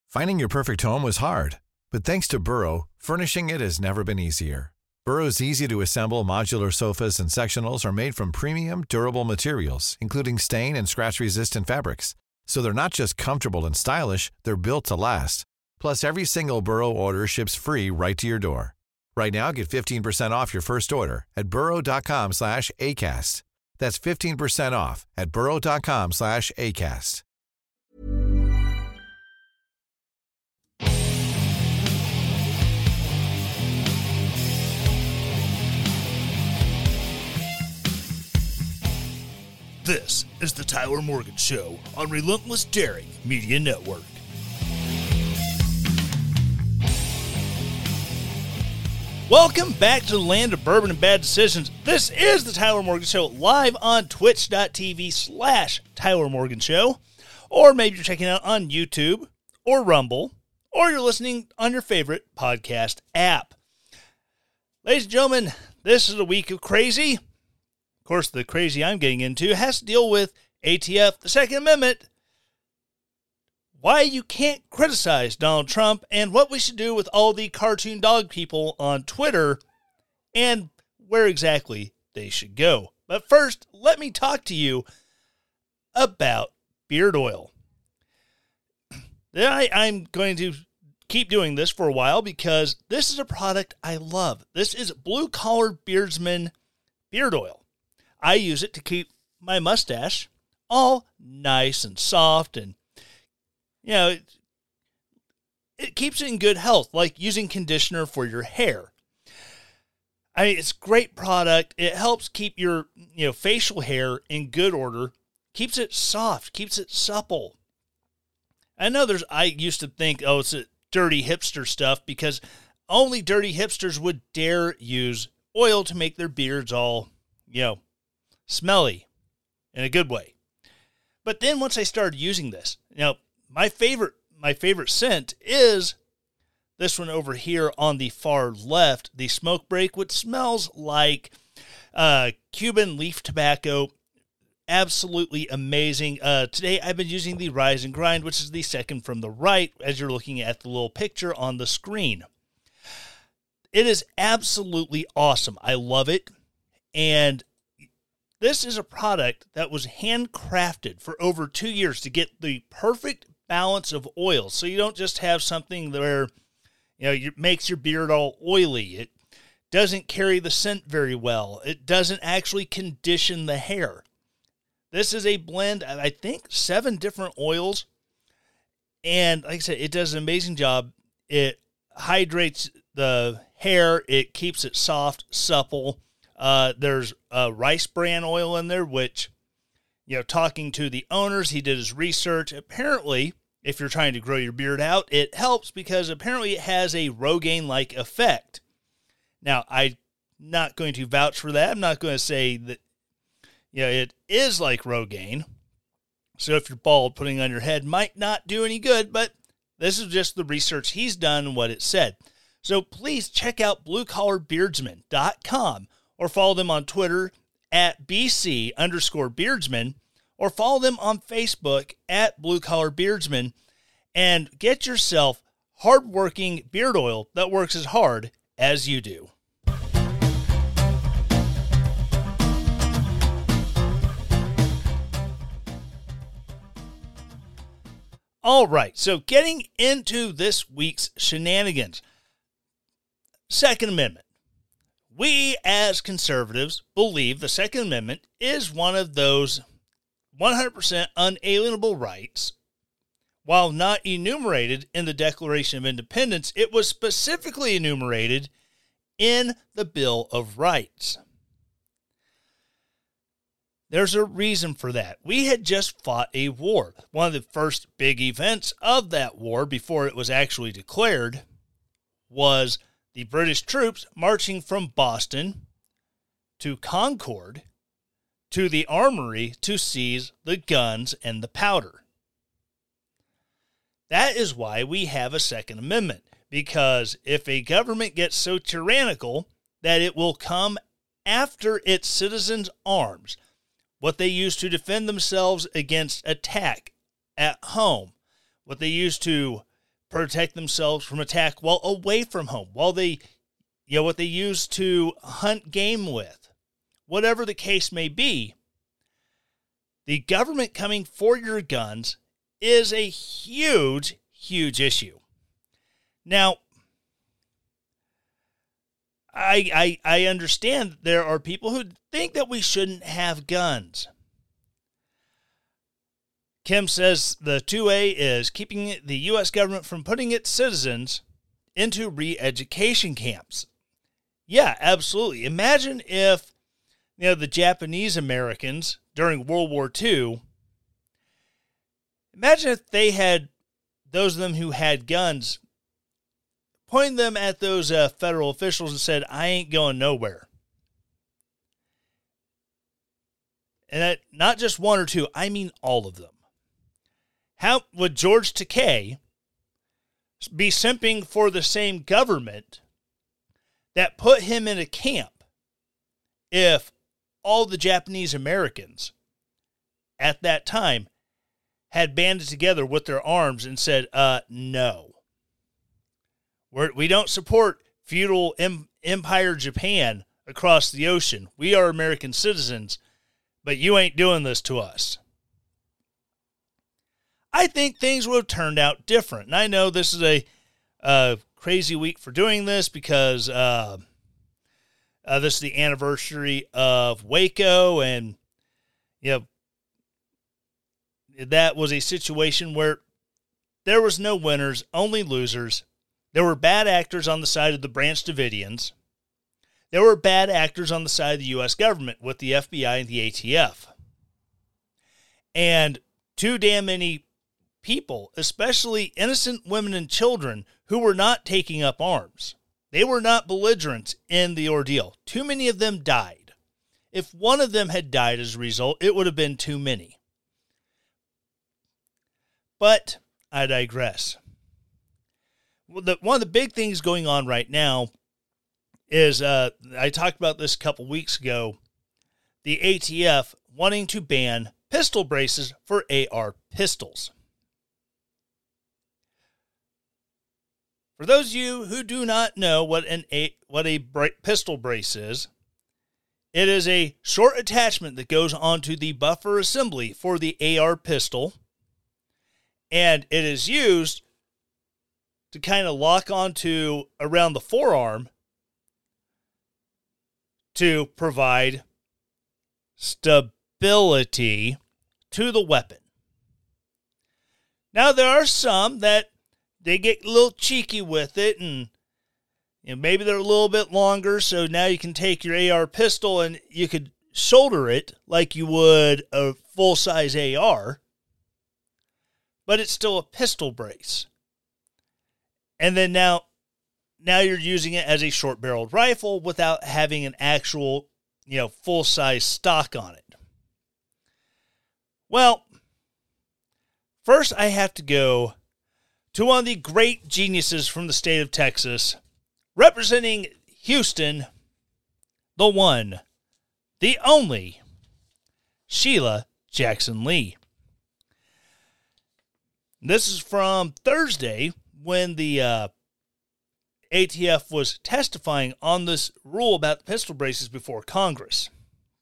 Finding your perfect home was hard, but thanks to Burrow, furnishing it has never been easier. Burrow's easy-to-assemble modular sofas and sectionals are made from premium, durable materials, including stain and scratch-resistant fabrics. So they're not just comfortable and stylish, they're built to last. Plus, every single Burrow order ships free right to your door. Right now, get 15% off your first order at burrow.com/ACAST. That's 15% off at burrow.com/ACAST. This is the Tyler Morgan Show on Relentless Daring Media Network. Welcome back to the land of bourbon and bad decisions. This is the Tyler Morgan Show live on twitch.tv/Tyler Morgan Show. Or maybe you're checking out on YouTube or Rumble, or you're listening on your favorite podcast app. Ladies and gentlemen, this is a week of crazy. Of course, the crazy I'm getting into has to deal with ATF, the Second Amendment, why you can't criticize Donald Trump, and what we should do with all the cartoon dog people on Twitter, and where exactly they should go. But first, let me talk to you about beard oil. I'm going to keep doing this for a while because this is a product I love. This is Blue Collar Beardsman beard oil. I use it to keep my mustache all nice and soft, and it keeps it in good health, like using conditioner for your hair. I mean, it's a great product. It helps keep your facial hair in good order, keeps it soft, keeps it supple. I used to think, it's a dirty hipster stuff, because only dirty hipsters would dare use oil to make their beards all, smelly in a good way. But then once I started using this, my favorite scent is this one over here on the far left, the Smoke Break, which smells like Cuban leaf tobacco. Absolutely amazing. Today I've been using the Rise and Grind, which is the second from the right, as you're looking at the little picture on the screen. It is absolutely awesome. I love it. And this is a product that was handcrafted for over 2 years to get the perfect balance of oil. So you don't just have something where, it makes your beard all oily. It doesn't carry the scent very well. It doesn't actually condition the hair. This is a blend of, I think, 7 different oils. And like I said, it does an amazing job. It hydrates the hair. It keeps it soft, supple. There's rice bran oil in there, which, talking to the owners, he did his research. Apparently, if you're trying to grow your beard out, it helps because apparently it has a Rogaine-like effect. Now, I'm not going to vouch for that. I'm not going to say that, it is like Rogaine. So if you're bald, putting it on your head might not do any good, but this is just the research he's done and what it said. So please check out bluecollarbeardsman.com. or follow them on Twitter at BC_Beardsman, or follow them on Facebook at Blue Collar Beardsman, and get yourself hardworking beard oil that works as hard as you do. All right, so getting into this week's shenanigans. Second Amendment. We, as conservatives, believe the Second Amendment is one of those 100% unalienable rights. While not enumerated in the Declaration of Independence, it was specifically enumerated in the Bill of Rights. There's a reason for that. We had just fought a war. One of the first big events of that war, before it was actually declared, was the British troops marching from Boston to Concord to the armory to seize the guns and the powder. That is why we have a Second Amendment, because if a government gets so tyrannical that it will come after its citizens' arms, what they use to defend themselves against attack at home, what they use to protect themselves from attack while away from home, while they, what they use to hunt game with, whatever the case may be. The government coming for your guns is a huge, huge issue. Now, I understand there are people who think that we shouldn't have guns. Kim says the 2A is keeping the U.S. government from putting its citizens into re-education camps. Yeah, absolutely. Imagine if, the Japanese Americans during World War II, imagine if they had, those of them who had guns, pointing them at those federal officials and said, I ain't going nowhere. And that, not just one or two, I mean all of them. How would George Takei be simping for the same government that put him in a camp if all the Japanese Americans at that time had banded together with their arms and said, no. We don't support feudal empire Japan across the ocean. We are American citizens, but you ain't doing this to us. I think things would have turned out different. And I know this is a crazy week for doing this because this is the anniversary of Waco, and that was a situation where there was no winners, only losers. There were bad actors on the side of the Branch Davidians. There were bad actors on the side of the U.S. government with the FBI and the ATF. And too damn many people, especially innocent women and children, who were not taking up arms. They were not belligerents in the ordeal. Too many of them died. If one of them had died as a result, it would have been too many. But I digress. One of the big things going on right now is, I talked about this a couple weeks ago, the ATF wanting to ban pistol braces for AR pistols. For those of you who do not know what a pistol brace is, it is a short attachment that goes onto the buffer assembly for the AR pistol, and it is used to kind of lock onto around the forearm to provide stability to the weapon. Now, there are some that they get a little cheeky with it, and maybe they're a little bit longer, so now you can take your AR pistol and you could shoulder it like you would a full-size AR, but it's still a pistol brace. And then now you're using it as a short-barreled rifle without having an actual, full-size stock on it. Well, first I have to go to one of the great geniuses from the state of Texas, representing Houston, the one, the only, Sheila Jackson Lee. This is from Thursday, when the ATF was testifying on this rule about the pistol braces before Congress.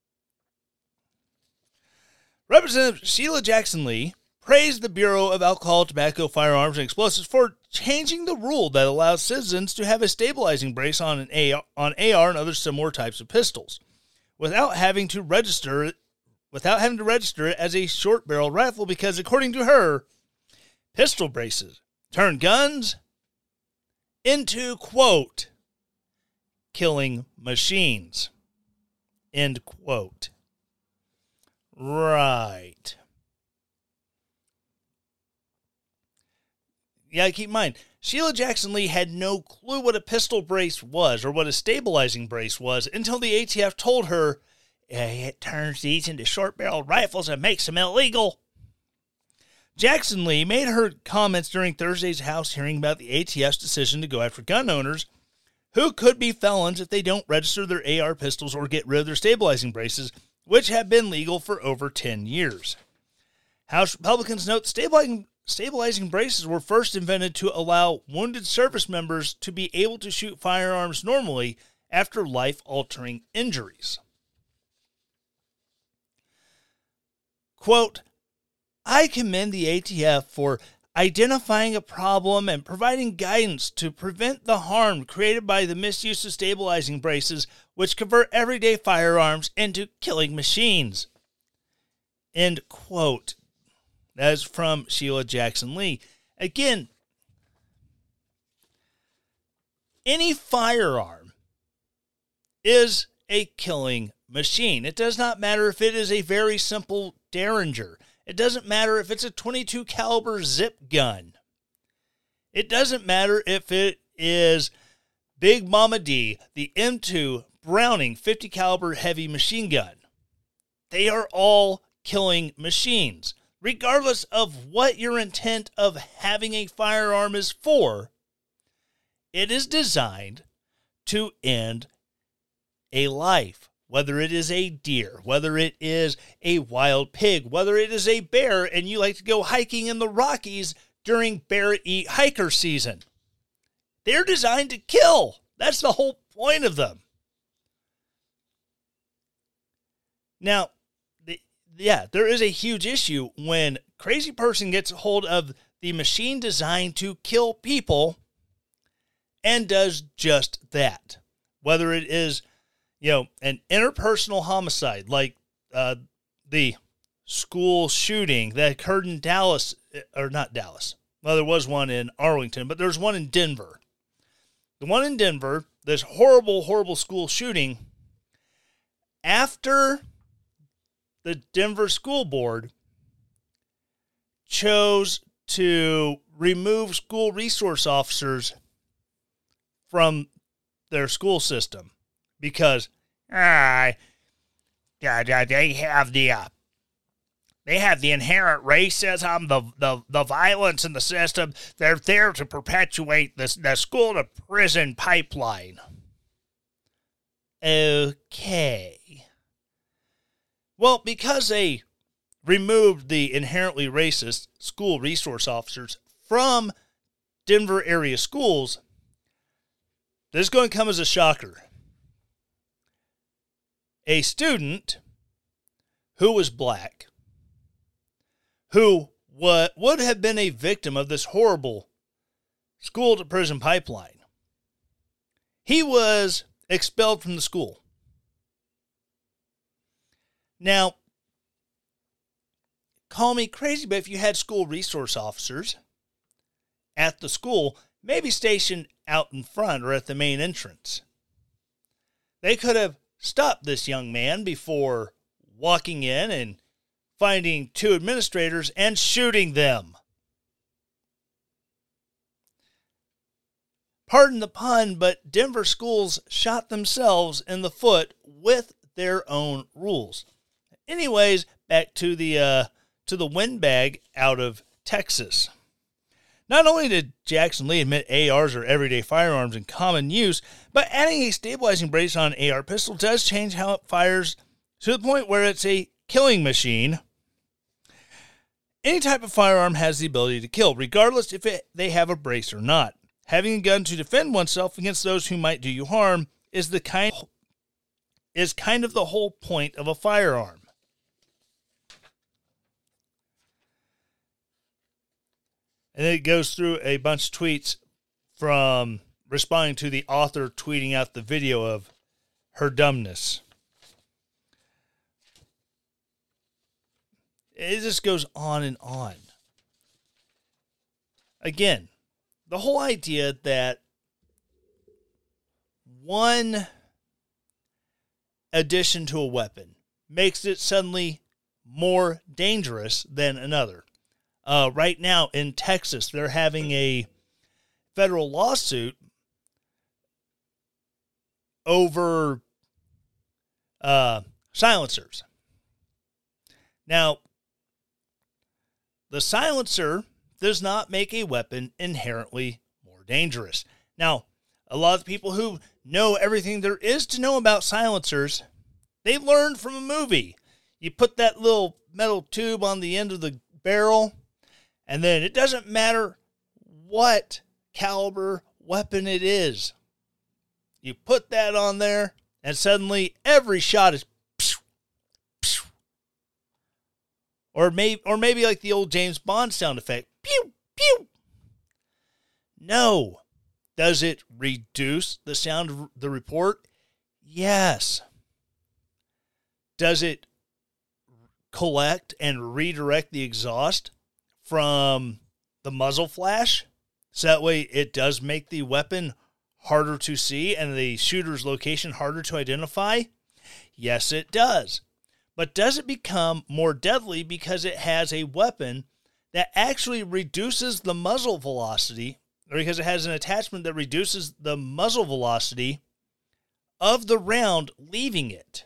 Representative Sheila Jackson Lee praised the Bureau of Alcohol, Tobacco, Firearms, and Explosives for changing the rule that allows citizens to have a stabilizing brace on AR and other similar types of pistols, without having to register it as a short-barreled rifle, because, according to her, pistol braces turn guns into, quote, killing machines, end quote. Right. Yeah, keep in mind, Sheila Jackson Lee had no clue what a pistol brace was or what a stabilizing brace was until the ATF told her, it turns these into short-barreled rifles and makes them illegal. Jackson Lee made her comments during Thursday's House hearing about the ATF's decision to go after gun owners who could be felons if they don't register their AR pistols or get rid of their stabilizing braces, which have been legal for over 10 years. House Republicans note stabilizing braces were first invented to allow wounded service members to be able to shoot firearms normally after life-altering injuries. Quote, I commend the ATF for identifying a problem and providing guidance to prevent the harm created by the misuse of stabilizing braces, which convert everyday firearms into killing machines. End quote. That is from Sheila Jackson Lee. Again, any firearm is a killing machine. It does not matter if it is a very simple Derringer. It doesn't matter if it's a .22 caliber zip gun. It doesn't matter if it is Big Mama D, the M2 Browning 50 caliber heavy machine gun. They are all killing machines. Regardless of what your intent of having a firearm is for, it is designed to end a life. Whether it is a deer, whether it is a wild pig, whether it is a bear, and you like to go hiking in the Rockies during bear eat hiker season. They're designed to kill. That's the whole point of them. Now, there is a huge issue when crazy person gets a hold of the machine designed to kill people and does just that. Whether it is an interpersonal homicide like the school shooting that occurred in Dallas, or not Dallas. Well, there was one in Arlington, but there's one in Denver. The one in Denver, this horrible, horrible school shooting, after the Denver School Board chose to remove school resource officers from their school system. Because they have the inherent racism, the violence in the system. They're there to perpetuate the school to prison pipeline. Okay. Well, because they removed the inherently racist school resource officers from Denver area schools, this is going to come as a shocker. A student who was black, who would have been a victim of this horrible school to prison pipeline, he was expelled from the school. Now, call me crazy, but if you had school resource officers at the school, maybe stationed out in front or at the main entrance, they could have stopped this young man before walking in and finding two administrators and shooting them. Pardon the pun, but Denver schools shot themselves in the foot with their own rules. Anyways, back to the windbag out of Texas. Not only did Jackson Lee admit ARs are everyday firearms in common use, but adding a stabilizing brace on an AR pistol does change how it fires to the point where it's a killing machine. Any type of firearm has the ability to kill, regardless if they have a brace or not. Having a gun to defend oneself against those who might do you harm is kind of the whole point of a firearm. And then it goes through a bunch of tweets from responding to the author tweeting out the video of her dumbness. It just goes on and on. Again, the whole idea that one addition to a weapon makes it suddenly more dangerous than another. Right now in Texas, they're having a federal lawsuit over silencers. Now, the silencer does not make a weapon inherently more dangerous. Now, a lot of people who know everything there is to know about silencers, they learned from a movie. You put that little metal tube on the end of the barrel, And then it doesn't matter what caliber weapon it is. You put that on there, and suddenly every shot is psh, psh. Or maybe like the old James Bond sound effect. Pew, pew. No. Does it reduce the sound of the report? Yes. Does it collect and redirect the exhaust from the muzzle flash? So that way it does make the weapon harder to see and the shooter's location harder to identify? Yes, it does. But does it become more deadly because it has a weapon that actually reduces the muzzle velocity, or because it has an attachment that reduces the muzzle velocity of the round leaving it?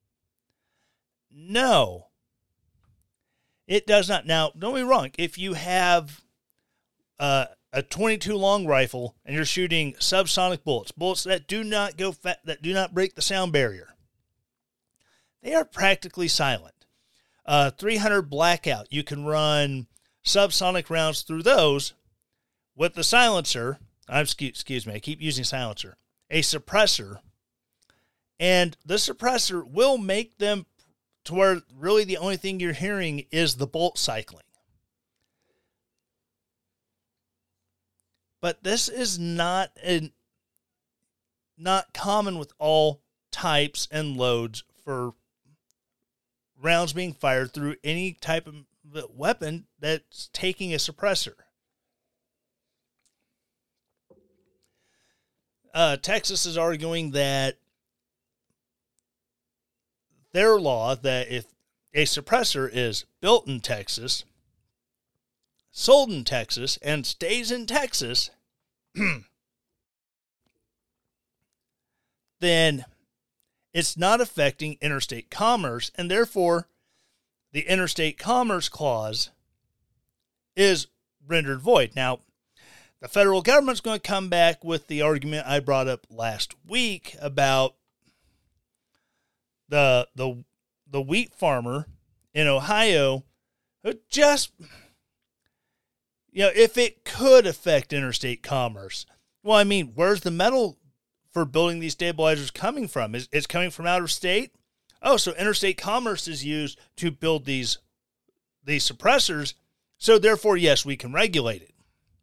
No, it does not. Now, don't be wrong. If you have a 22 long rifle and you're shooting subsonic bullets that do not go that do not break the sound barrier, they are practically silent. 300 blackout, you can run subsonic rounds through those with the silencer. Excuse me, I keep using silencer. A suppressor, and the suppressor will make them to where really the only thing you're hearing is the bolt cycling. But this is not common with all types and loads for rounds being fired through any type of weapon that's taking a suppressor. Texas is arguing that their law that if a suppressor is built in Texas, sold in Texas, and stays in Texas, then it's not affecting interstate commerce, and therefore the interstate commerce clause is rendered void. Now, the federal government's going to come back with the argument I brought up last week about the wheat farmer in Ohio who just, if it could affect interstate commerce. Well, I mean, where's the metal for building these stabilizers coming from? It's coming from out of state? Oh, so interstate commerce is used to build these suppressors. So therefore, yes, we can regulate it.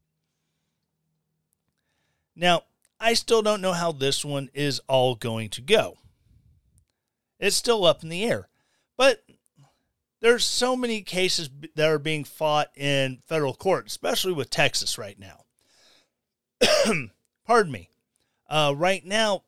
Now, I still don't know how this one is all going to go. It's still up in the air. But there's so many cases that are being fought in federal court, especially with Texas right now. Pardon me. Right now,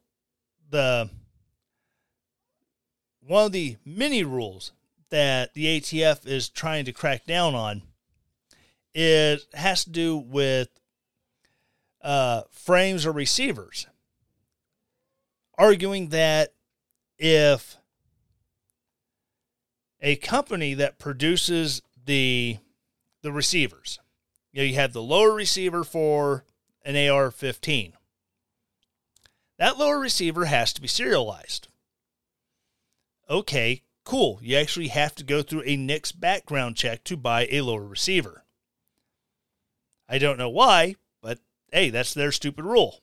one of the many rules that the ATF is trying to crack down on has to do with frames or receivers, arguing that if a company that produces the receivers, you have the lower receiver for an AR-15, that lower receiver has to be serialized. Okay, cool. You actually have to go through a NICS background check to buy a lower receiver. I don't know why, but hey, that's their stupid rule.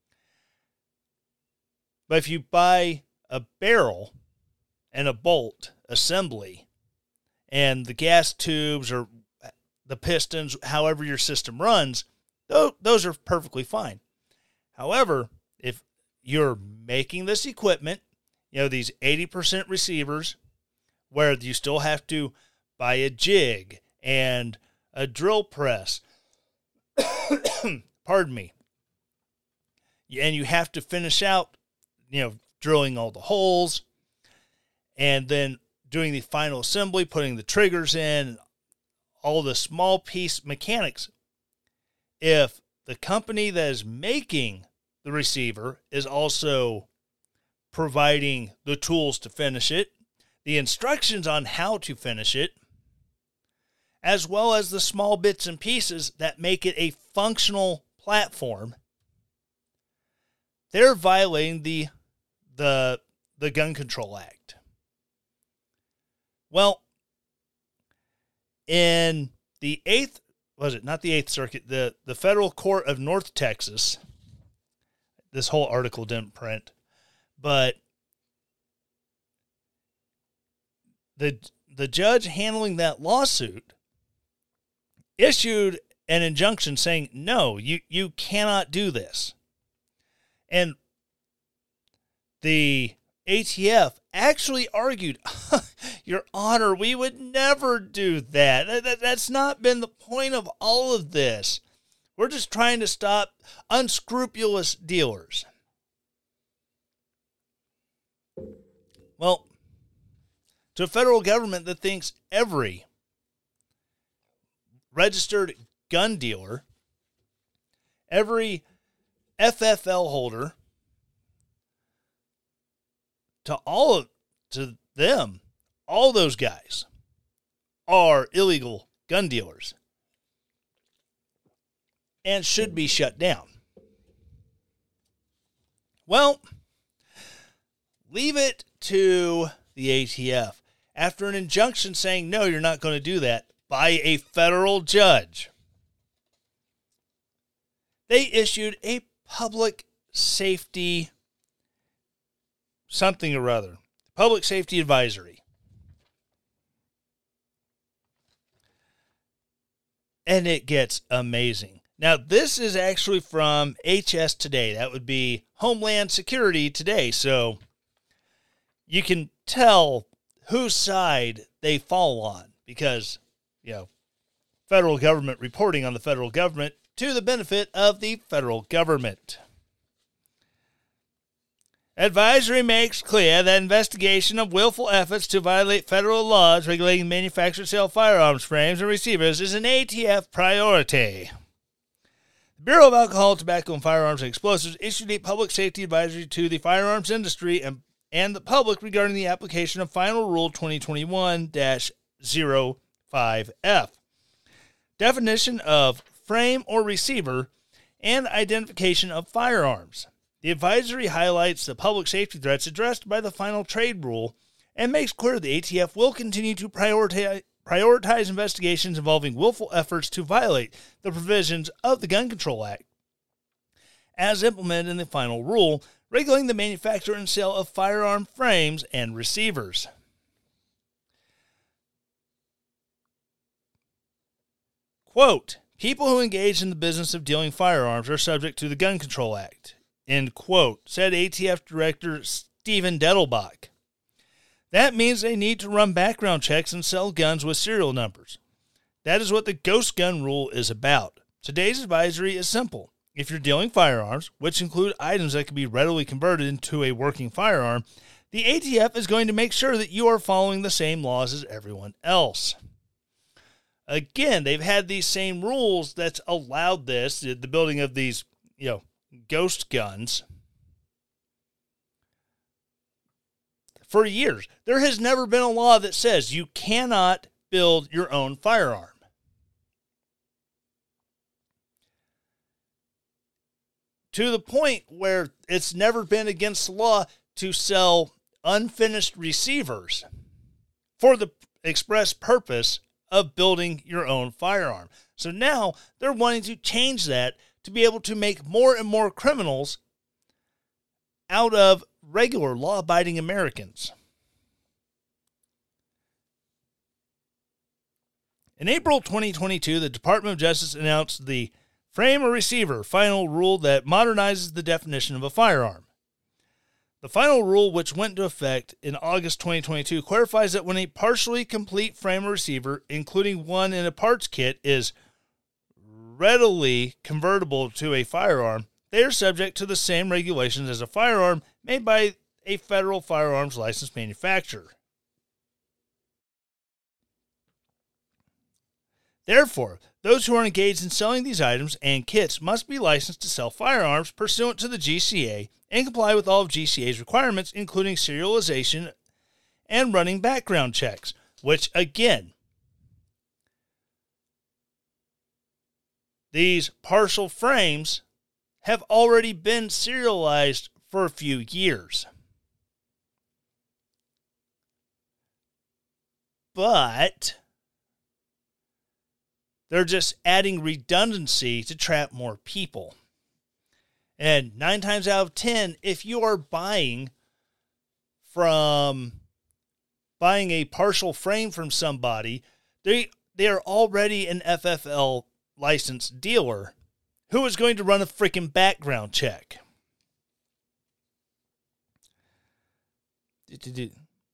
But if you buy a barrel and a bolt assembly and the gas tubes or the pistons, however your system runs, those are perfectly fine. However, if you're making this equipment, these 80% receivers where you still have to buy a jig and a drill press, pardon me, and you have to finish out, drilling all the holes and then doing the final assembly, putting the triggers in, all the small piece mechanics. If the company that is making the receiver is also providing the tools to finish it, the instructions on how to finish it, as well as the small bits and pieces that make it a functional platform, they're violating the Gun Control Act. Well, in the 8th, was it not the Eighth Circuit, the Federal Court of North Texas. This whole article didn't print, but the judge handling that lawsuit issued an injunction saying, no, you cannot do this. And the ATF actually argued, Your Honor, we would never do that. That's not been the point of all of this. We're just trying to stop unscrupulous dealers. Well, to a federal government that thinks every registered gun dealer, every FFL holder, to them, all those guys are illegal gun dealers and should be shut down. Well, leave it to the ATF. After an injunction saying, no, you're not going to do that, by a federal judge, they issued a public safety something or other, public safety advisory. And it gets amazing. Now, this is actually from HS Today. That would be Homeland Security Today. So you can tell whose side they fall on because, federal government reporting on the federal government to the benefit of the federal government. Advisory makes clear that investigation of willful efforts to violate federal laws regulating manufacture and sale of firearms frames and receivers is an ATF priority. The Bureau of Alcohol, Tobacco, and Firearms and Explosives issued a public safety advisory to the firearms industry and the public regarding the application of Final Rule 2021-05F. Definition of frame or receiver and identification of firearms. The advisory highlights the public safety threats addressed by the final trade rule and makes clear the ATF will continue to prioritize investigations involving willful efforts to violate the provisions of the Gun Control Act as implemented in the final rule regulating the manufacture and sale of firearm frames and receivers. Quote, people who engage in the business of dealing firearms are subject to the Gun Control Act. End quote, said ATF Director Stephen Dettelbach. That means they need to run background checks and sell guns with serial numbers. That is what the ghost gun rule is about. Today's advisory is simple. If you're dealing firearms, which include items that can be readily converted into a working firearm, the ATF is going to make sure that you are following the same laws as everyone else. Again, they've had these same rules that's allowed this, the building of these, ghost guns for years. There has never been a law that says you cannot build your own firearm. To the point where it's never been against the law to sell unfinished receivers for the express purpose of building your own firearm. So now they're wanting to change that to be able to make more and more criminals out of regular law-abiding Americans. In April 2022, the Department of Justice announced the frame or receiver final rule that modernizes the definition of a firearm. The final rule, which went into effect in August 2022, clarifies that when a partially complete frame or receiver, including one in a parts kit, is readily convertible to a firearm, they are subject to the same regulations as a firearm made by a federal firearms licensed manufacturer. Therefore, those who are engaged in selling these items and kits must be licensed to sell firearms pursuant to the GCA and comply with all of GCA's requirements, including serialization and running background checks, which, again, these partial frames have already been serialized for a few years. But They're just adding redundancy to trap more people. And 9 times out of 10, if you are buying a partial frame from somebody, they are already an FFL licensed dealer who is going to run a freaking background check. The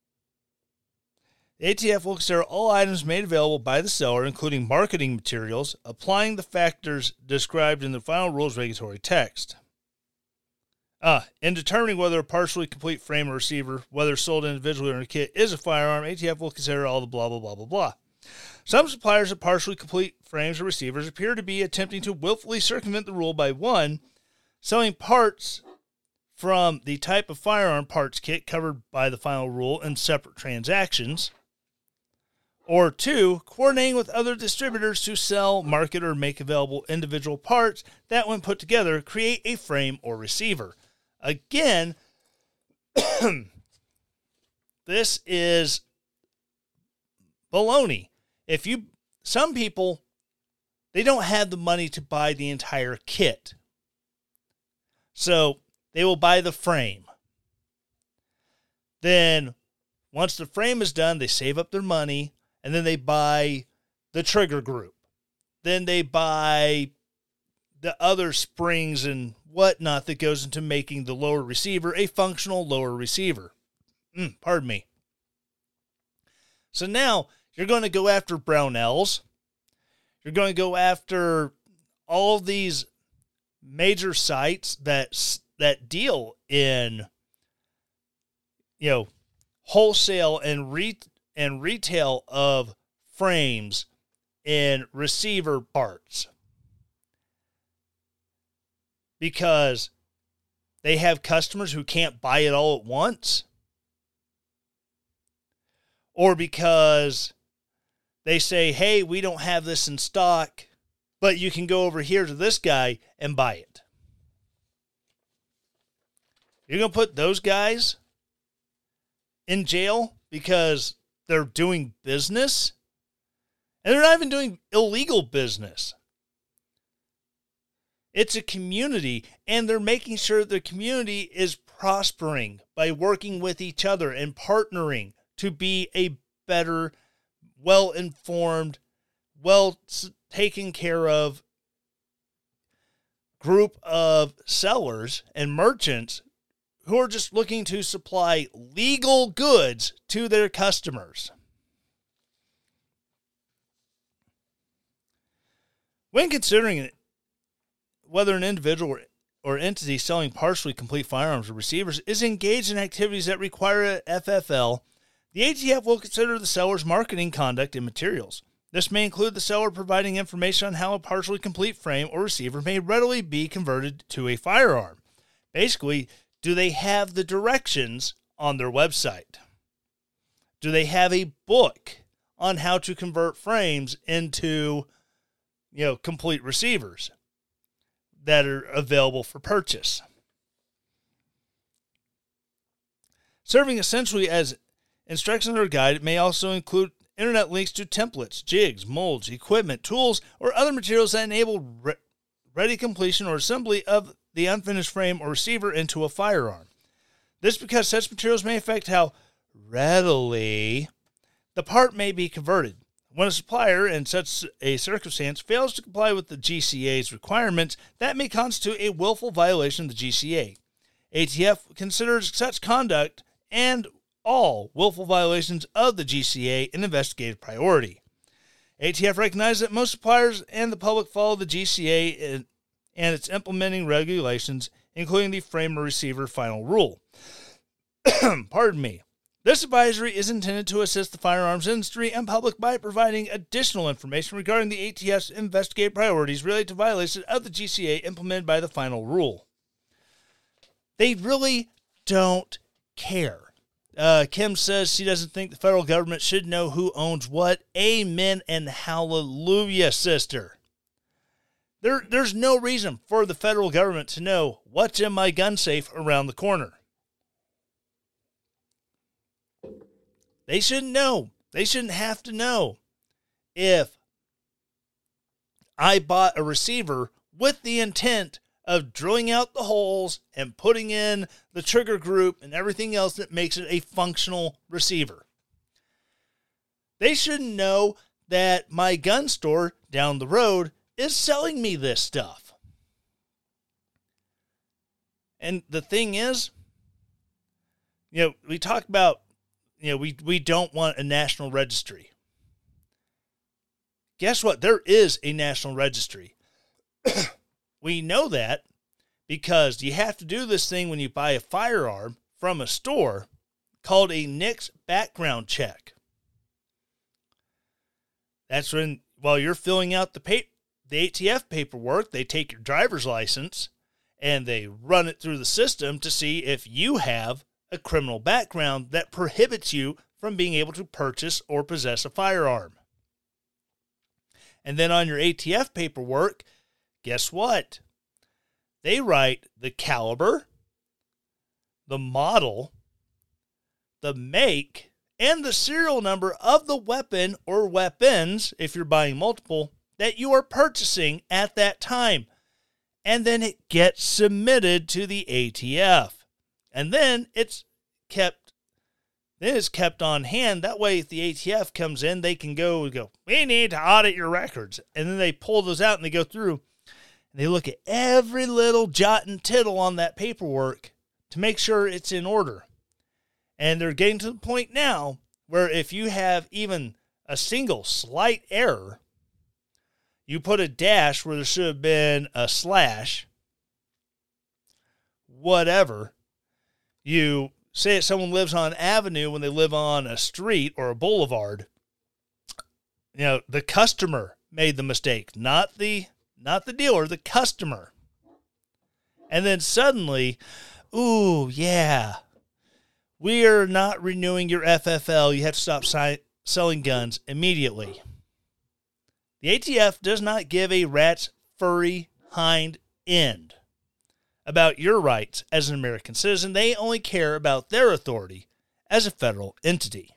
ATF will consider all items made available by the seller, including marketing materials, applying the factors described in the final rules regulatory text. In determining whether a partially complete frame or receiver, whether sold individually or in a kit, is a firearm, ATF will consider all the blah, blah, blah, blah, blah. Some suppliers of partially complete frames or receivers appear to be attempting to willfully circumvent the rule by 1, selling parts from the type of firearm parts kit covered by the final rule in separate transactions, or 2, coordinating with other distributors to sell, market, or make available individual parts that, when put together, create a frame or receiver. Again, this is baloney. Some people, they don't have the money to buy the entire kit. So they will buy the frame. Then once the frame is done, they save up their money, and then they buy the trigger group. Then they buy the other springs and whatnot that goes into making the lower receiver a functional lower receiver. Pardon me. So now you're going to go after Brownells. You're going to go after all of these major sites that deal in, wholesale and retail of frames and receiver parts, because they have customers who can't buy it all at once, or because they say, hey, we don't have this in stock, but you can go over here to this guy and buy it. You're going to put those guys in jail because they're doing business? And they're not even doing illegal business. It's a community, and they're making sure the community is prospering by working with each other and partnering to be a better, well-informed, well-taken care of group of sellers and merchants who are just looking to supply legal goods to their customers. When considering whether an individual or entity selling partially complete firearms or receivers is engaged in activities that require a FFL, the ATF will consider the seller's marketing conduct and materials. This may include the seller providing information on how a partially complete frame or receiver may readily be converted to a firearm. Basically, do they have the directions on their website? Do they have a book on how to convert frames into, complete receivers that are available for purchase? Serving essentially as instructions or guide, it may also include internet links to templates, jigs, molds, equipment, tools, or other materials that enable ready completion or assembly of the unfinished frame or receiver into a firearm. This because such materials may affect how readily the part may be converted. When a supplier in such a circumstance fails to comply with the GCA's requirements, that may constitute a willful violation of the GCA. ATF considers such conduct and all willful violations of the GCA an investigative priority. ATF recognizes that most suppliers and the public follow the GCA and its implementing regulations, including the frame or receiver final rule. Pardon me. This advisory is intended to assist the firearms industry and public by providing additional information regarding the ATF's investigative priorities related to violations of the GCA implemented by the final rule. They really don't care. Kim says she doesn't think the federal government should know who owns what. Amen and hallelujah, sister. There's no reason for the federal government to know what's in my gun safe around the corner. They shouldn't know. They shouldn't have to know if I bought a receiver with the intent of drilling out the holes and putting in the trigger group and everything else that makes it a functional receiver. They should know that my gun store down the road is selling me this stuff. And the thing is, we talk about, we don't want a national registry. Guess what? There is a national registry. We know that because you have to do this thing when you buy a firearm from a store called a NICS background check. That's when, while you're filling out the ATF paperwork, they take your driver's license and they run it through the system to see if you have a criminal background that prohibits you from being able to purchase or possess a firearm. And then on your ATF paperwork, guess what? They write the caliber, the model, the make, and the serial number of the weapon or weapons, if you're buying multiple, that you are purchasing at that time. And then it gets submitted to the ATF. And then it's kept on hand. That way, if the ATF comes in, they can go, we need to audit your records. And then they pull those out and they go through and they look at every little jot and tittle on that paperwork to make sure it's in order. And they're getting to the point now where if you have even a single slight error, you put a dash where there should have been a slash, whatever. You say that someone lives on an avenue when they live on a street or a boulevard. The customer made the mistake, not the dealer, the customer. And then suddenly, ooh, yeah, we are not renewing your FFL. You have to stop selling guns immediately. The ATF does not give a rat's furry hind end about your rights as an American citizen. They only care about their authority as a federal entity.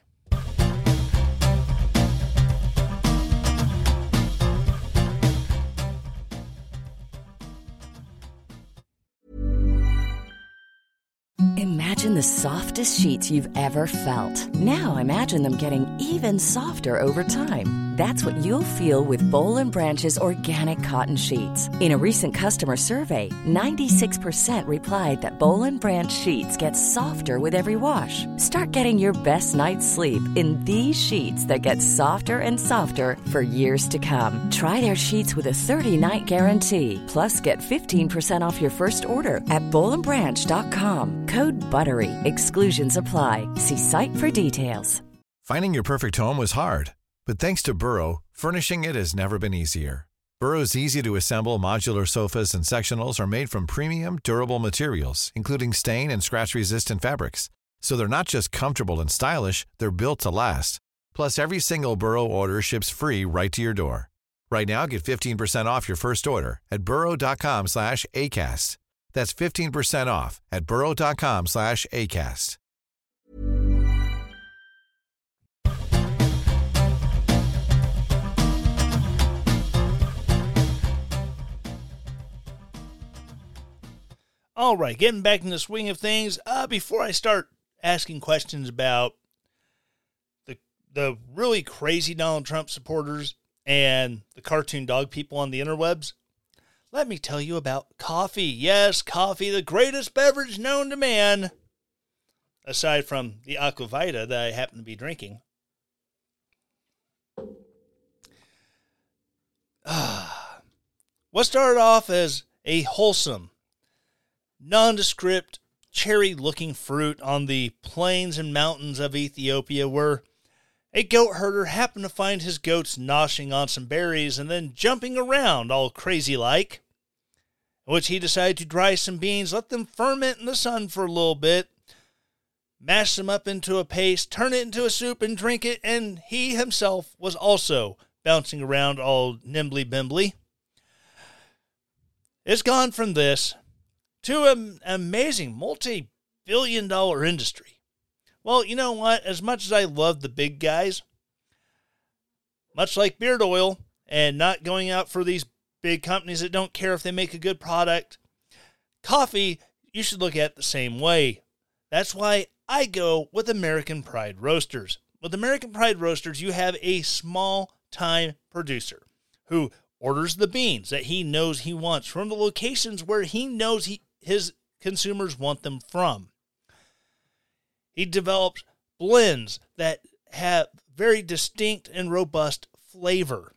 Imagine the softest sheets you've ever felt. Now imagine them getting even softer over time. That's what you'll feel with Boll & Branch's organic cotton sheets. In a recent customer survey, 96% replied that Boll & Branch sheets get softer with every wash. Start getting your best night's sleep in these sheets that get softer and softer for years to come. Try their sheets with a 30-night guarantee. Plus, get 15% off your first order at bollandbranch.com. Code BUTTERY. Exclusions apply. See site for details. Finding your perfect home was hard, but thanks to Burrow, furnishing it has never been easier. Burrow's easy-to-assemble modular sofas and sectionals are made from premium, durable materials, including stain and scratch-resistant fabrics. So they're not just comfortable and stylish, they're built to last. Plus, every single Burrow order ships free right to your door. Right now, get 15% off your first order at burrow.com/ACAST. That's 15% off at burrow.com/ACAST. All right, getting back in the swing of things. Before I start asking questions about the really crazy Donald Trump supporters and the cartoon dog people on the interwebs, let me tell you about coffee. Yes, coffee, the greatest beverage known to man, aside from the Aqua Vita that I happen to be drinking. What started off as a wholesome, nondescript, cherry-looking fruit on the plains and mountains of Ethiopia, where a goat herder happened to find his goats noshing on some berries and then jumping around all crazy-like, in which he decided to dry some beans, let them ferment in the sun for a little bit, mash them up into a paste, turn it into a soup, and drink it, and he himself was also bouncing around all nimbly-bimbly. It's gone from this to an amazing multi-billion-dollar industry. Well, you know what? As much as I love the big guys, much like beard oil and not going out for these big companies that don't care if they make a good product. Coffee, you should look at it the same way. That's why I go with American Pride Roasters. With American Pride Roasters, you have a small-time producer who orders the beans that he knows he wants from the locations where he knows his consumers want them from. He develops blends that have very distinct and robust flavor.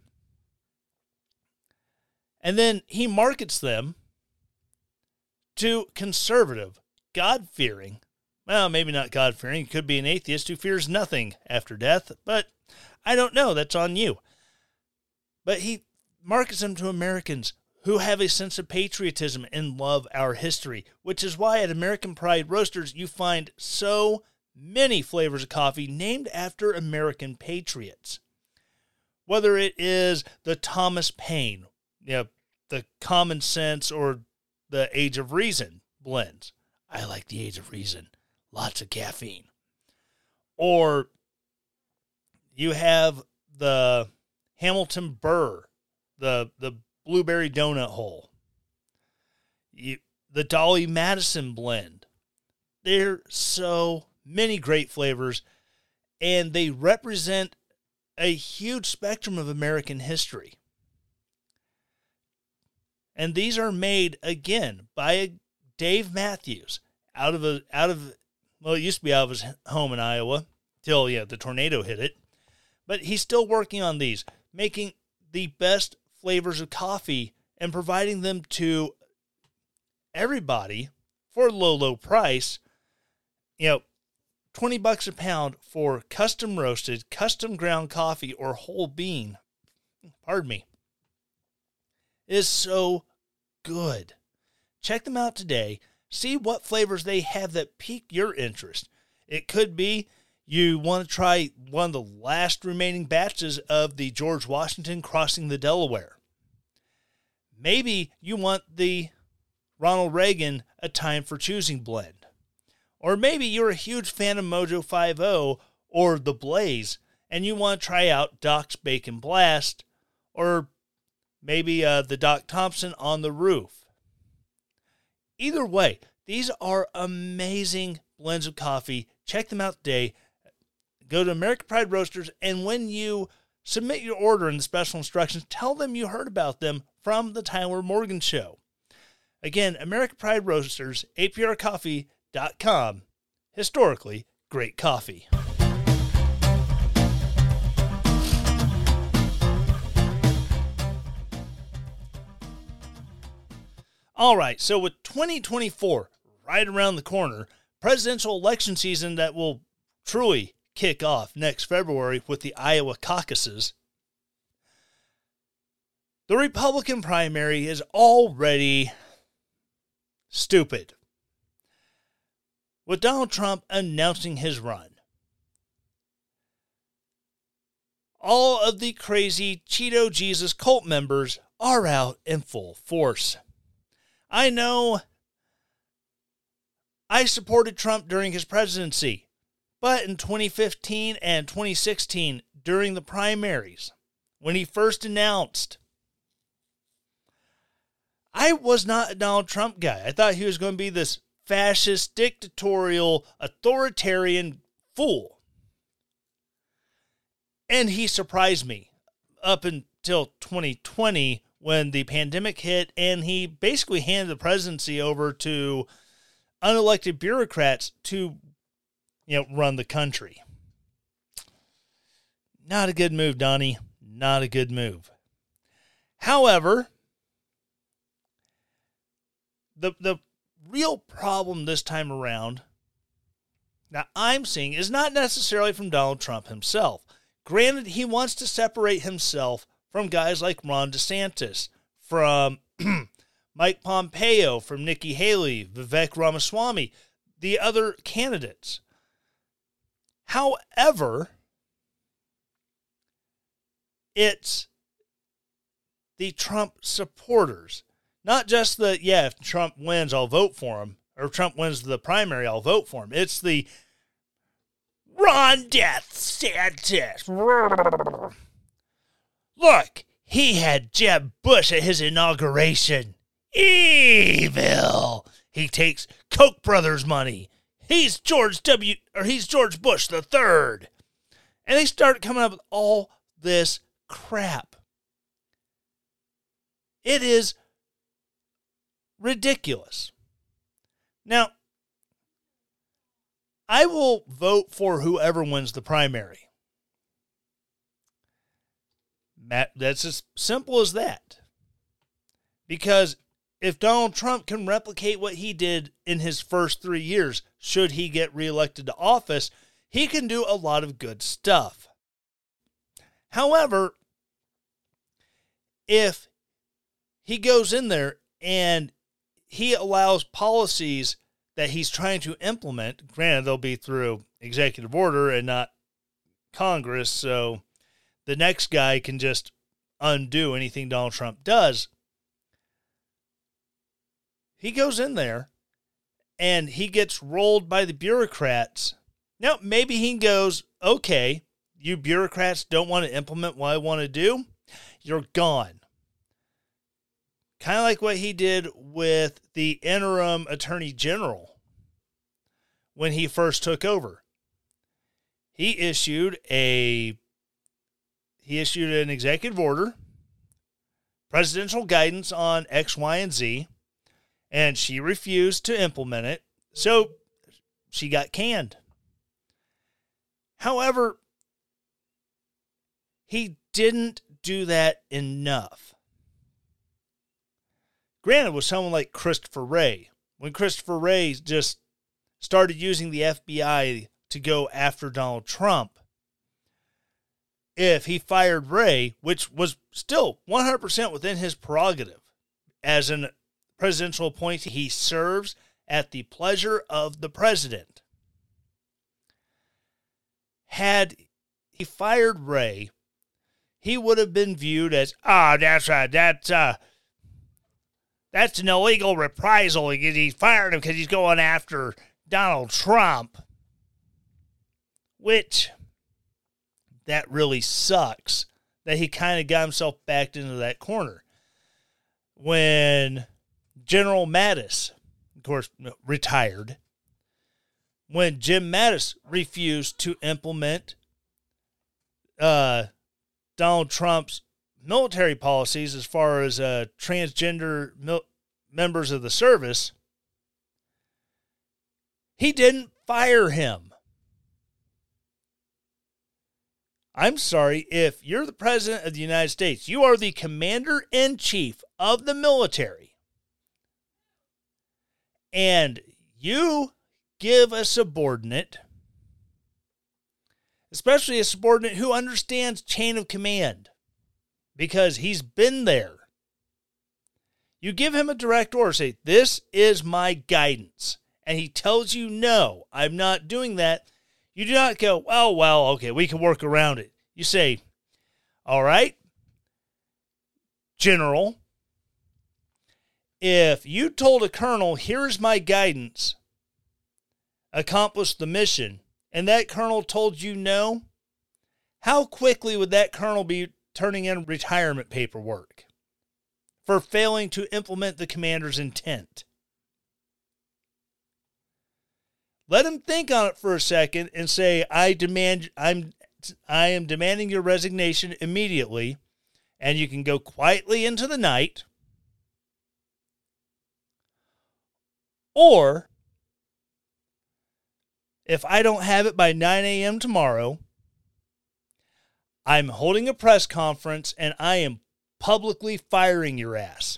And then he markets them to conservative, God-fearing, well, maybe not God-fearing, he could be an atheist who fears nothing after death, but I don't know, that's on you. But he markets them to Americans who have a sense of patriotism and love our history, which is why at American Pride Roasters you find so many flavors of coffee named after American patriots. Whether it is the Thomas Paine, the Common Sense, or the Age of Reason blends. I like the Age of Reason. Lots of caffeine. Or you have the Hamilton Burr, the Blueberry Donut Hole. The Dolly Madison blend. There are so many great flavors, and they represent a huge spectrum of American history. And these are made, again, by Dave Matthews well, it used to be out of his home in Iowa till, the tornado hit it. But he's still working on these, making the best flavors of coffee and providing them to everybody for a low, low price. $20 a pound for custom roasted, custom ground coffee or whole bean. Pardon me. Is so good. Check them out today. See what flavors they have that pique your interest. It could be you want to try one of the last remaining batches of the George Washington crossing the Delaware. Maybe you want the Ronald Reagan A Time for Choosing blend. Or maybe you're a huge fan of Mojo 5-0 or The Blaze and you want to try out Doc's Bacon Blast, or maybe the Doc Thompson On the Roof. Either way, these are amazing blends of coffee. Check them out today. Go to American Pride Roasters, and when you submit your order in the special instructions, tell them you heard about them from the Tyler Morgan Show. Again, American Pride Roasters, aprcoffee.com. Historically great coffee. All right, so with 2024 right around the corner, presidential election season that will truly kick off next February with the Iowa caucuses, the Republican primary is already stupid. With Donald Trump announcing his run, all of the crazy Cheeto Jesus cult members are out in full force. I know I supported Trump during his presidency, but in 2015 and 2016, during the primaries, when he first announced, I was not a Donald Trump guy. I thought he was going to be this fascist, dictatorial, authoritarian fool. And he surprised me up until 2020 when the pandemic hit and he basically handed the presidency over to unelected bureaucrats to, run the country. Not a good move, Donnie. Not a good move. However, the real problem this time around, now I'm seeing, is not necessarily from Donald Trump himself. Granted, he wants to separate himself from guys like Ron DeSantis, from Mike Pompeo, from Nikki Haley, Vivek Ramaswamy, the other candidates. However, it's the Trump supporters. Not just if Trump wins, I'll vote for him, or Trump wins the primary, I'll vote for him. It's the Ron DeSantis. Look, he had Jeb Bush at his inauguration. Evil. He takes Koch brothers money. He's George Bush the third. And they start coming up with all this crap. It is ridiculous. Now, I will vote for whoever wins the primary. That's as simple as that. Because if Donald Trump can replicate what he did in his first 3 years, should he get reelected to office, he can do a lot of good stuff. However, if he goes in there and he allows policies that he's trying to implement, granted they'll be through executive order and not Congress, so the next guy can just undo anything Donald Trump does. He goes in there and he gets rolled by the bureaucrats. Now, maybe he goes, okay, you bureaucrats don't want to implement what I want to do. You're gone. Kind of like what he did with the interim attorney general when he first took over. He issued an executive order, presidential guidance on X, Y, and Z, and she refused to implement it, so she got canned. However, he didn't do that enough. Granted, with someone like Christopher Wray, when Christopher Wray just started using the FBI to go after Donald Trump, if he fired Wray, which was still 100% within his prerogative, as a presidential appointee, he serves at the pleasure of the president. Had he fired Wray, he would have been viewed as, that's an illegal reprisal. He fired him because he's going after Donald Trump. Which, that really sucks that he kind of got himself backed into that corner. When General Mattis, of course, retired, when Jim Mattis refused to implement Donald Trump's military policies as far as transgender members of the service, he didn't fire him. I'm sorry, if you're the president of the United States, you are the commander-in-chief of the military, and you give a subordinate, especially a subordinate who understands chain of command, because he's been there. You give him a direct order, say, this is my guidance. And he tells you, no, I'm not doing that. You do not go, oh, well, okay, we can work around it. You say, all right, General, if you told a colonel, here's my guidance, accomplish the mission, and that colonel told you no, how quickly would that colonel be turning in retirement paperwork for failing to implement the commander's intent? Let him think on it for a second and say, I am demanding your resignation immediately, and you can go quietly into the night, or if I don't have it by 9 a.m. tomorrow, I'm holding a press conference and I am publicly firing your ass.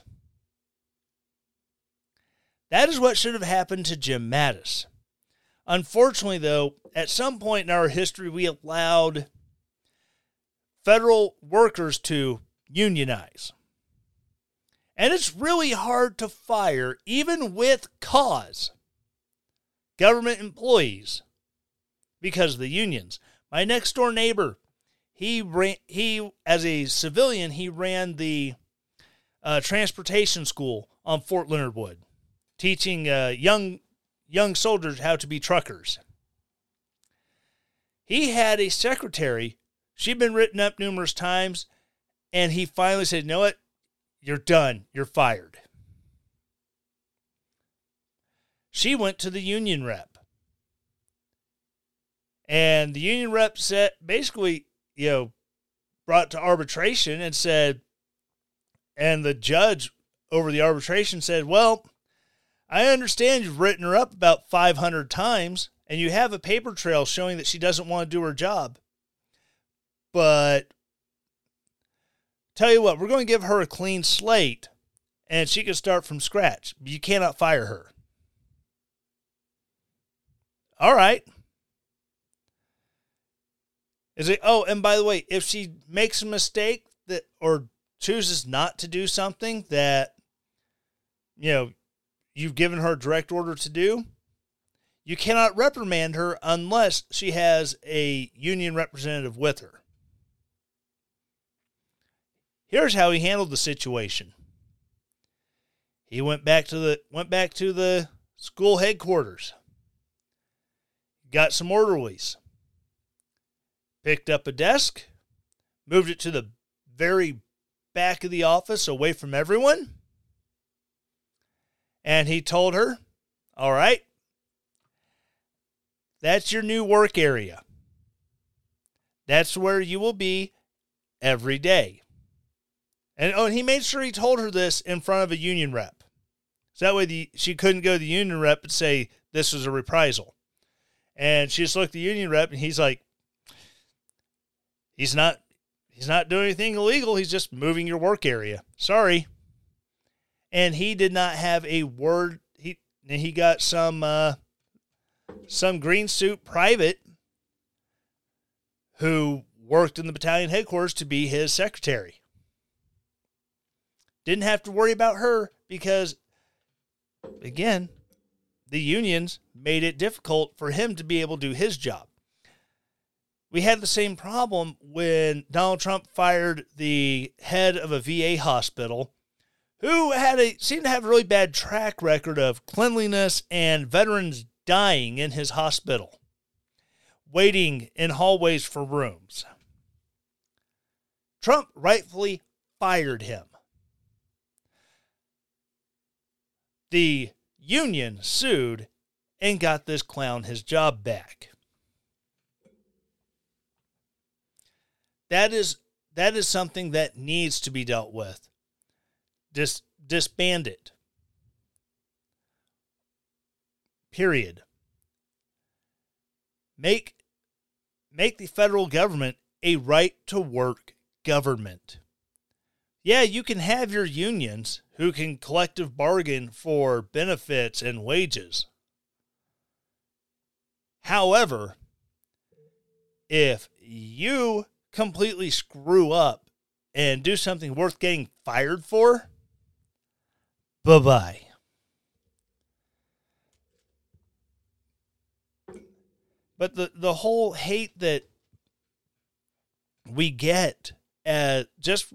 That is what should have happened to Jim Mattis. Unfortunately, though, at some point in our history, we allowed federal workers to unionize. And it's really hard to fire, even with cause, government employees because of the unions. My next door neighbor, he as a civilian, he ran the transportation school on Fort Leonard Wood, teaching young soldiers how to be truckers. He had a secretary. She'd been written up numerous times, And he finally said, you know what? You're done. You're fired. She went to the union rep. And the union rep said, basically, brought to arbitration and said, and the judge over the arbitration said, well, I understand you've written her up about 500 times and you have a paper trail showing that she doesn't want to do her job. But tell you what, we're going to give her a clean slate and she can start from scratch. You cannot fire her. All right. Is it, and by the way, if she makes a mistake or chooses not to do something that, you've given her a direct order to do, you cannot reprimand her unless she has a union representative with her. Here's how he handled the situation. He went back to the school headquarters, got some orderlies, picked up a desk, moved it to the very back of the office away from everyone, and he told her, all right, that's your new work area. That's where you will be every day. And he made sure he told her this in front of a union rep. So that way she couldn't go to the union rep and say this was a reprisal. And she just looked at the union rep and he's like, he's not doing anything illegal. He's just moving your work area. Sorry. And he did not have a word. He got some green suit private who worked in the battalion headquarters to be his secretary. Didn't have to worry about her because, again, the unions made it difficult for him to be able to do his job. We had the same problem when Donald Trump fired the head of a VA hospital who seemed to have a really bad track record of cleanliness and veterans dying in his hospital, waiting in hallways for rooms. Trump rightfully fired him. The union sued and got this clown his job back. That is something that needs to be dealt with. Disband it. Period. Make the federal government a right-to-work government. Yeah, you can have your unions who can collective bargain for benefits and wages. However, if you completely screw up and do something worth getting fired for, bye-bye. But the whole hate that we get just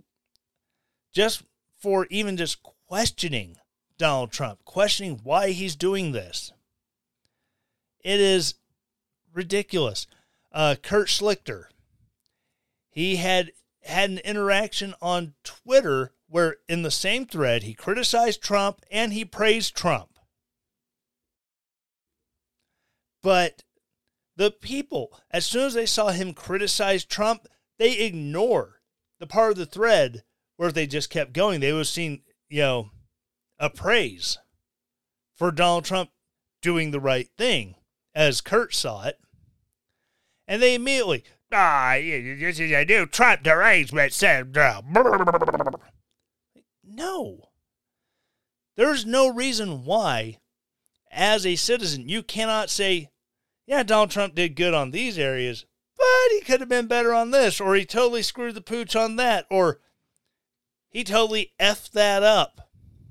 for even just questioning Donald Trump, questioning why he's doing this, it is ridiculous. Kurt Schlichter, he had an interaction on Twitter where in the same thread he criticized Trump and he praised Trump. But the people, as soon as they saw him criticize Trump, they ignore the part of the thread where they just kept going. They would have seen, a praise for Donald Trump doing the right thing, as Kurt saw it. And they immediately, this is a new Trump derangement syndrome. No. There's no reason why, as a citizen, you cannot say, yeah, Donald Trump did good on these areas, but he could have been better on this, or he totally screwed the pooch on that, or he totally effed that up.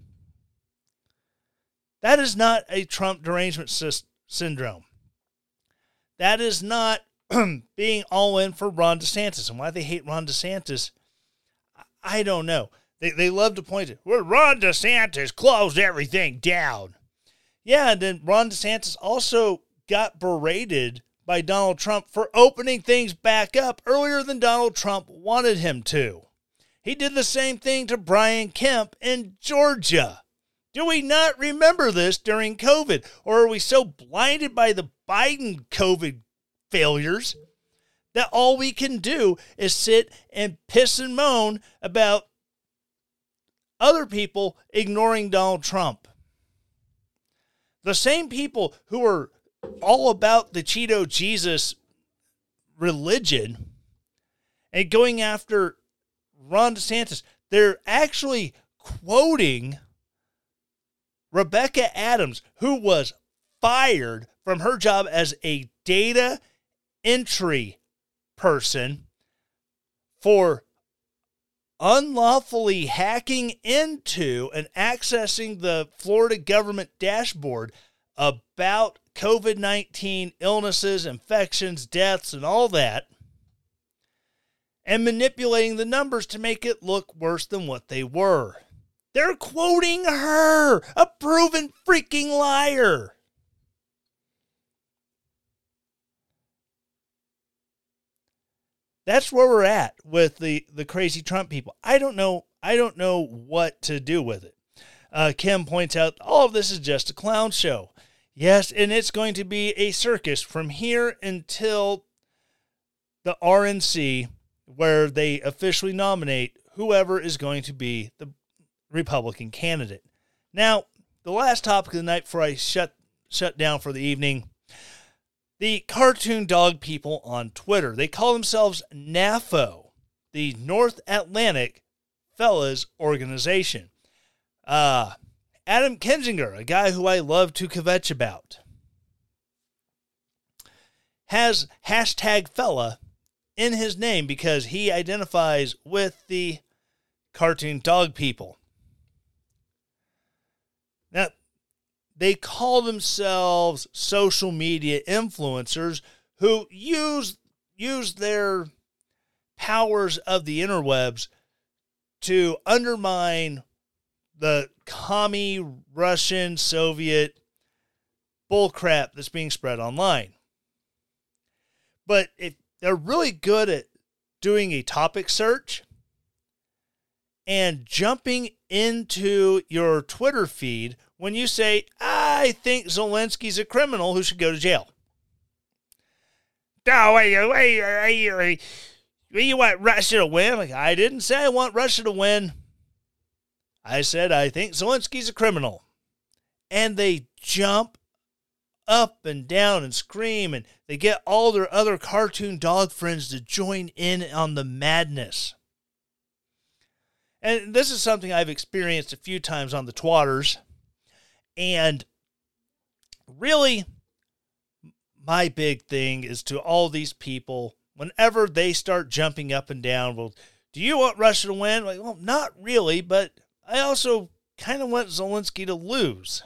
That is not a Trump derangement syndrome. That is not being all in for Ron DeSantis. And why they hate Ron DeSantis, I don't know. They love to point to, well, Ron DeSantis closed everything down. Yeah, and then Ron DeSantis also got berated by Donald Trump for opening things back up earlier than Donald Trump wanted him to. He did the same thing to Brian Kemp in Georgia. Do we not remember this during COVID? Or are we so blinded by the Biden COVID failures that all we can do is sit and piss and moan about other people ignoring Donald Trump? The same people who are all about the Cheeto Jesus religion and going after Ron DeSantis, they're actually quoting Rebecca Adams, who was fired from her job as a data entry person for unlawfully hacking into and accessing the Florida government dashboard about COVID-19 illnesses, infections, deaths, and all that, and manipulating the numbers to make it look worse than what they were. They're quoting her, a proven freaking liar. That's where we're at with the crazy Trump people. I don't know what to do with it. Kim points out all of this is just a clown show. Yes, and it's going to be a circus from here until the RNC, where they officially nominate whoever is going to be the Republican candidate. Now, the last topic of the night before I shut down for the evening, the cartoon dog people on Twitter. They call themselves NAFO, the North Atlantic Fellas Organization. Adam Kinzinger, a guy who I love to kvetch about, has hashtag fella in his name because he identifies with the cartoon dog people. Now, they call themselves social media influencers who use their powers of the interwebs to undermine the commie Russian Soviet bullcrap that's being spread online. But if they're really good at doing a topic search and jumping into your Twitter feed when you say, I think Zelensky's a criminal who should go to jail. No, wait, you want Russia to win? Like, I didn't say I want Russia to win. I said, I think Zelensky's a criminal. And they jump up and down and scream, and they get all their other cartoon dog friends to join in on the madness. And this is something I've experienced a few times on the twatters. And really, my big thing is to all these people, whenever they start jumping up and down, well, do you want Russia to win? Like, well, not really, but I also kind of want Zelensky to lose.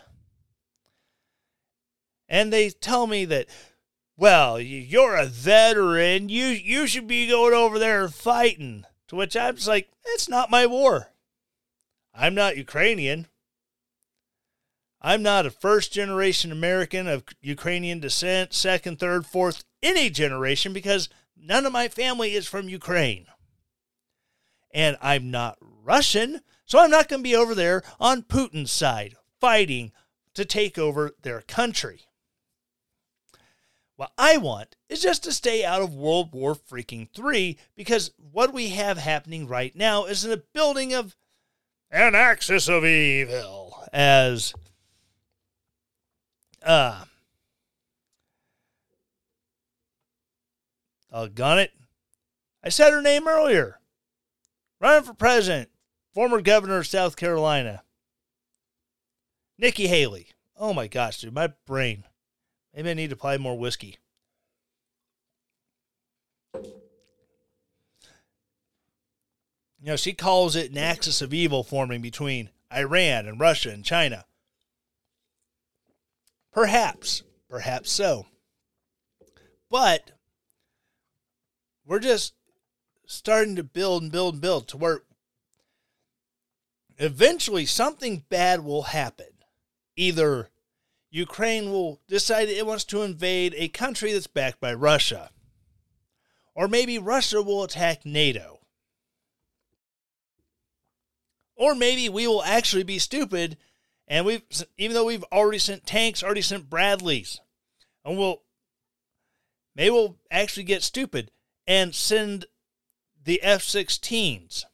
And they tell me that, well, you're a veteran, you should be going over there and fighting. To which I'm just like, it's not my war. I'm not Ukrainian. I'm not a first-generation American of Ukrainian descent, second, third, fourth, any generation, because none of my family is from Ukraine. And I'm not Russian, so I'm not going to be over there on Putin's side, fighting to take over their country. What I want is just to stay out of World War freaking III, because what we have happening right now is a building of an axis of evil, as doggone it, I said her name earlier. Running for president, former governor of South Carolina, Nikki Haley. Oh my gosh, dude, my brain. Maybe I need to apply more whiskey. You know, she calls it an axis of evil forming between Iran and Russia and China. Perhaps so. But we're just starting to build to where eventually something bad will happen. Either Ukraine will decide it wants to invade a country that's backed by Russia, or maybe Russia will attack NATO. Or maybe we will actually be stupid, and even though we've already sent tanks, already sent Bradleys, and maybe we'll actually get stupid and send the F-16s.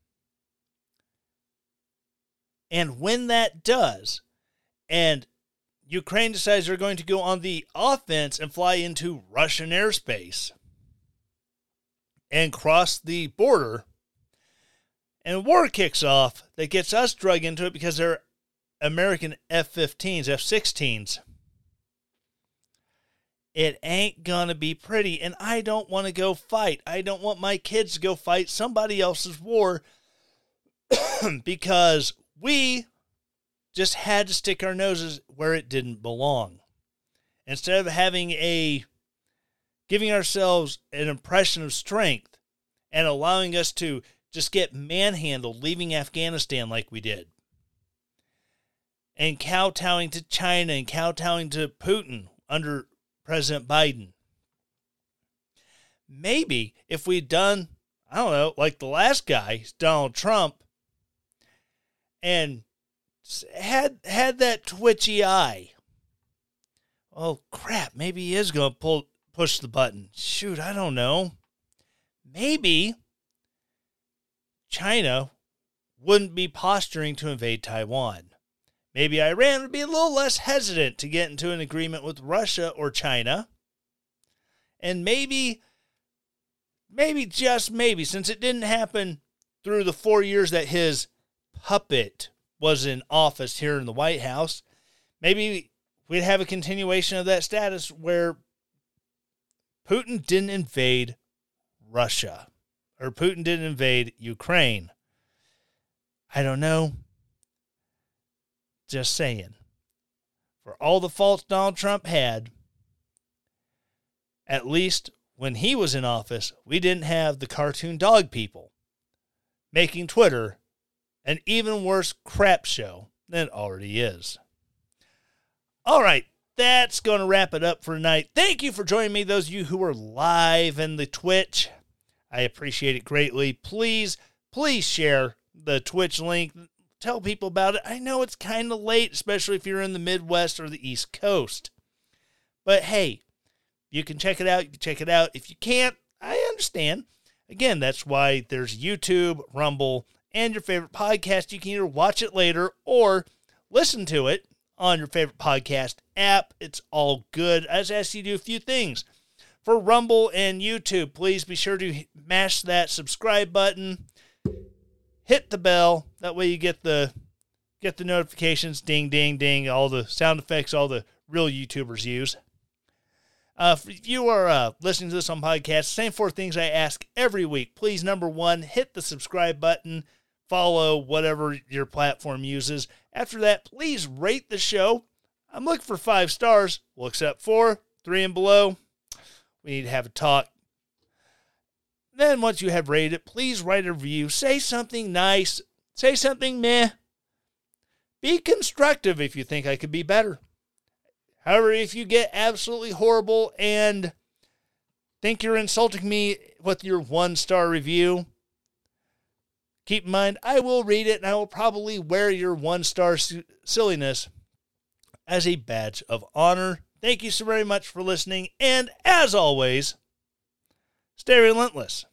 And when that does, and Ukraine decides they're going to go on the offense and fly into Russian airspace and cross the border, and war kicks off that gets us drug into it because they're American F-15s, F-16s, it ain't gonna be pretty, and I don't want to go fight. I don't want my kids to go fight somebody else's war because we just had to stick our noses where it didn't belong. Instead of giving ourselves an impression of strength and allowing us to just get manhandled, leaving Afghanistan like we did, and kowtowing to China and kowtowing to Putin under President Biden. Maybe if we'd done, I don't know, like the last guy, Donald Trump, and had that twitchy eye. Oh, crap, maybe he is going to push the button. Shoot, I don't know. Maybe China wouldn't be posturing to invade Taiwan. Maybe Iran would be a little less hesitant to get into an agreement with Russia or China. And maybe, just maybe, since it didn't happen through the 4 years that his puppet was in office here in the White House, maybe we'd have a continuation of that status where Putin didn't invade Russia, or Putin didn't invade Ukraine. I don't know. Just saying. For all the faults Donald Trump had, at least when he was in office, we didn't have the cartoon dog people making Twitter an even worse crap show than it already is. All right, that's going to wrap it up for tonight. Thank you for joining me, those of you who are live in the Twitch. I appreciate it greatly. Please share the Twitch link. Tell people about it. I know it's kind of late, especially if you're in the Midwest or the East Coast. But hey, you can check it out. If you can't, I understand. Again, that's why there's YouTube, Rumble, and your favorite podcast. You can either watch it later or listen to it on your favorite podcast app. It's all good. I just ask you to do a few things. For Rumble and YouTube, please be sure to mash that subscribe button. Hit the bell. That way you get the notifications. Ding, ding, ding. All the sound effects all the real YouTubers use. If you are listening to this on podcast, same 4 things I ask every week. Please, number 1, hit the subscribe button. Follow whatever your platform uses. After that, please rate the show. I'm looking for 5 stars. We'll accept 4, 3 and below. We need to have a talk. Then once you have rated it, please write a review. Say something nice. Say something meh. Be constructive if you think I could be better. However, if you get absolutely horrible and think you're insulting me with your 1-star review, keep in mind, I will read it and I will probably wear your 1-star silliness as a badge of honor. Thank you so very much for listening. And as always, stay relentless.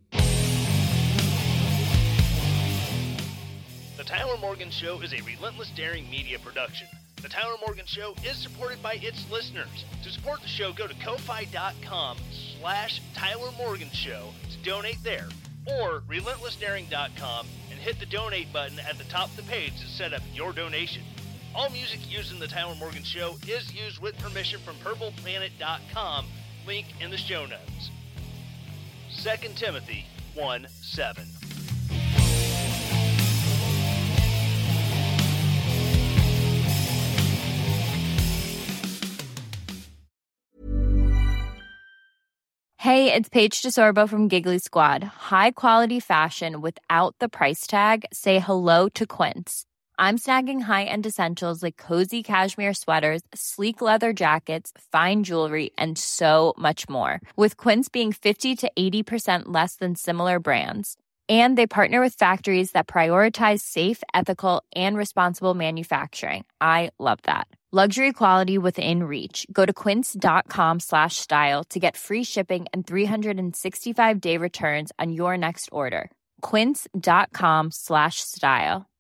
The Tyler Morgan Show is a Relentless Daring media production. The Tyler Morgan Show is supported by its listeners. To support the show, go to ko-fi.com/Tyler Morgan Show to donate there, or relentlessdaring.com and hit the donate button at the top of the page to set up your donation. All music used in the Tyler Morgan Show is used with permission from purpleplanet.com, link in the show notes. 2 Timothy 1:7. Hey, it's Paige DeSorbo from Giggly Squad. High quality fashion without the price tag. Say hello to Quince. I'm snagging high-end essentials like cozy cashmere sweaters, sleek leather jackets, fine jewelry, and so much more. With Quince being 50 to 80% less than similar brands. And they partner with factories that prioritize safe, ethical, and responsible manufacturing. I love that. Luxury quality within reach. Go to quince.com/style to get free shipping and 365-day returns on your next order. Quince.com/style.